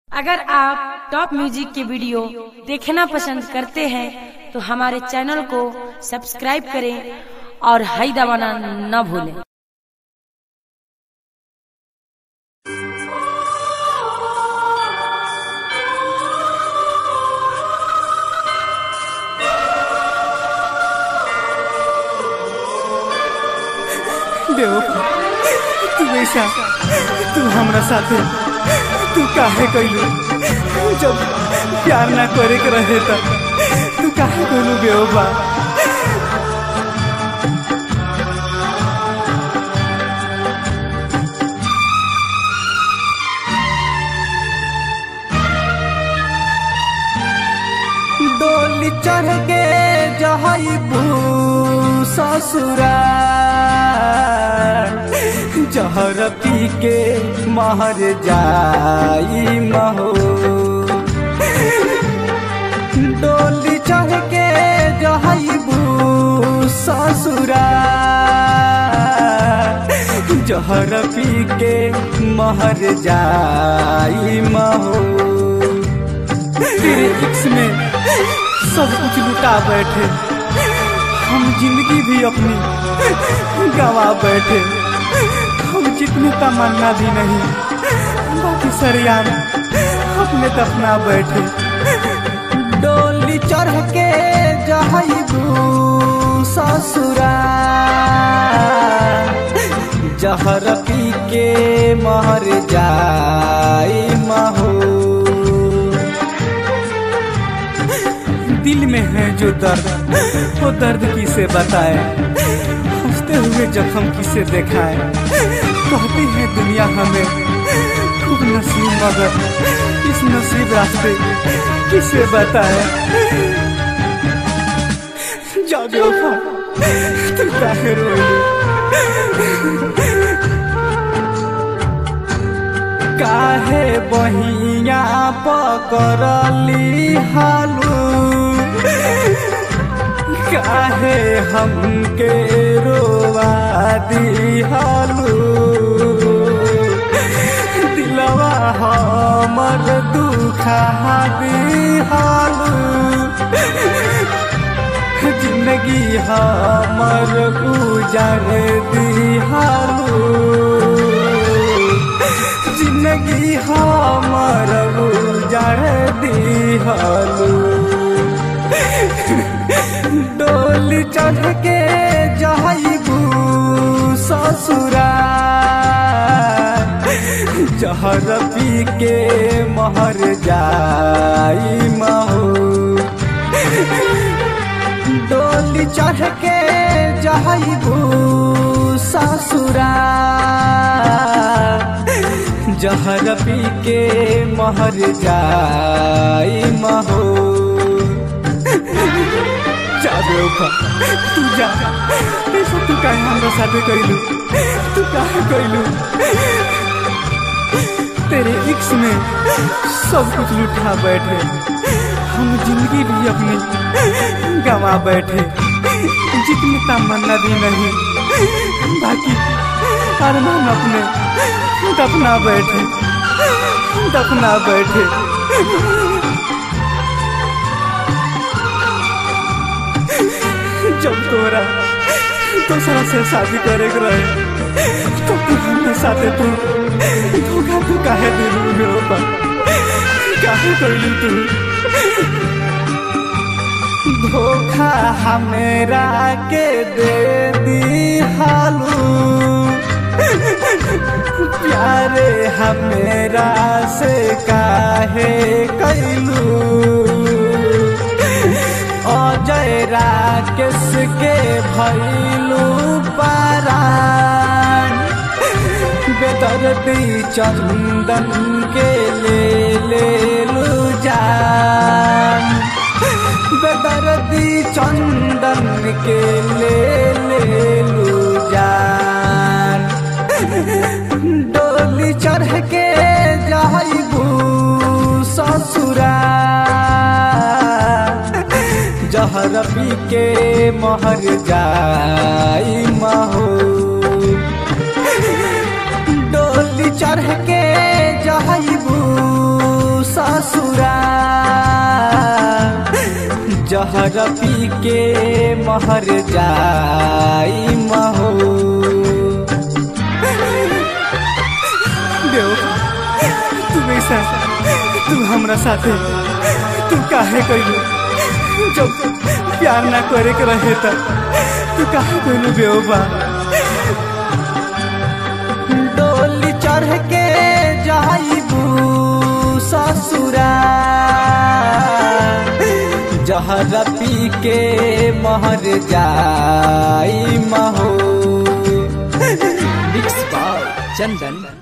अगर आप top music के वीडियो देखना पसंद करते हैं तो हमारे चैनल को सब्सक्राइब करें और हाई दबाना न भूलें। बेवफा तू ऐसा तू हमरा साथे तू काहे कइलू जब प्यार ना करे के रहे त तू काहे कइलू बेवफा। डोली चढ़ के जहईबू ससुरा जहर पी के महर जाई महो। डोली चढ़ के जहईबू ससुरा जहर पी के महर जाई महो। तेरे इश्क में सब कुछ लुटा बैठे, हम जिंदगी भी अपनी गवा बैठे। हम जितनी तमन्ना भी नहीं बाकी सरियाम अपने दफना बैठे। डोली चढ़ के जहईबू ससुरा जहर पी के महर जाई महो। दिल में है जो दर्द वो दर्द किसे बताए, हंसते हुए जख्म किसे दिखाए। कहती है दुनिया हमें खूब नसीब मगर इस नसीब रास्ते किसे बताए। जा बेवफा तू काहे रोइलू, काहे बहिया पकड़ली हालू, काहे हमके रोवा दिहालू। दिलवा हमर दुखा दिहालू, जिंदगी हमर गुजर दिहालू। जिंदगी हमर गुजर दिहालू। डोली चढ़ के जहईबू ससुरा जहर पी के महर जाई महो। डोली चढ़ के जहईबू ससुरा जहर पी के महर जाई महो। जा बेवफा तू जा, ऐसा तू काहे हमरा साथे कइलू, तू काहे कइलू। तेरे इश्क में सब कुछ लुटा बैठे, हम जिंदगी भी अपनी गवा बैठे। जितनी तमन्ना भी नहीं बाकी अरमान अपने दफना बैठे, दफना बैठे। जब तोरा दूसरा से शादी करे के रहे तो तू हमरे साथे तू धोखा तू काहे दिलू बेवफा, काहे कइलू तू धोखा हमरा के दे दिहालू। प्यारे हमरा से काहे कइलू। अजय राकेश के भइलू परान, बेदर्दी चंदन के लेलू जान। बेदर्दी चंदन के लेलू जान। डोली चढ़ के जहईबू ससुरा जहर पी के महर जाई महो। डोली चढ़ के जहईबू जहर पी के महर जाई महो। तू ऐसा तू हमरा साथे तू काहे कइलू? जब प्यार ना करे के रहे त तू काहे कइलू बेवफा? डोली चढ़ के जाइबू ससुरा, जहर पी के महर जाई महो। Mix by Chandan.